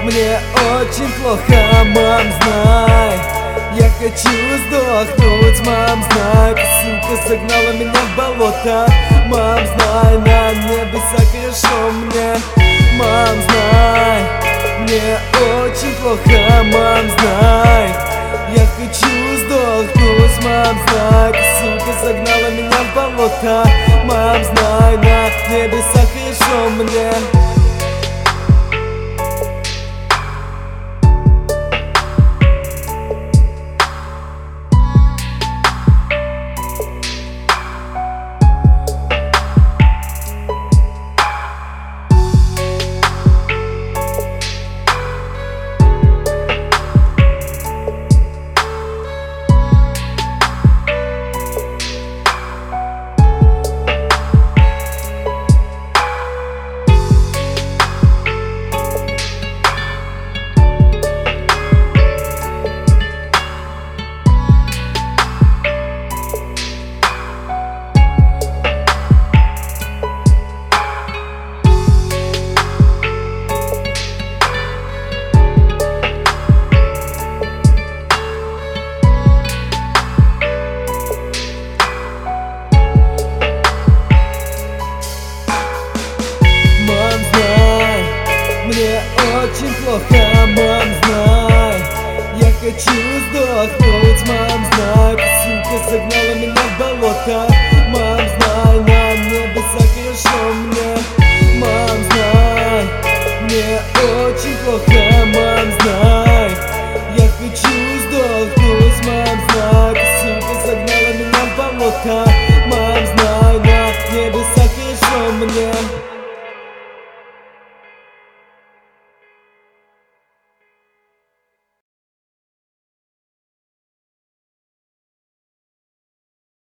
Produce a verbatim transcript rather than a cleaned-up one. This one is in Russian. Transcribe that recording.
Мне очень плохо, мам, знай. Я хочу сдохнуть, мам, знай. Эта сука согнала меня в болото. Мам, знай, на небеса хорошо мне. Мам, знай, мне очень плохо, мам, знай. Я хочу сдохнуть, мам, знай. Эта сука согнала меня в болото. Мам, знай, на небеса хорошо мне. Мне очень плохо, мам, знай. Я хочу сдохнуть, мам, знай. Эта сука согнала меня в болото. Мам, знай, на небеса хорошо мне.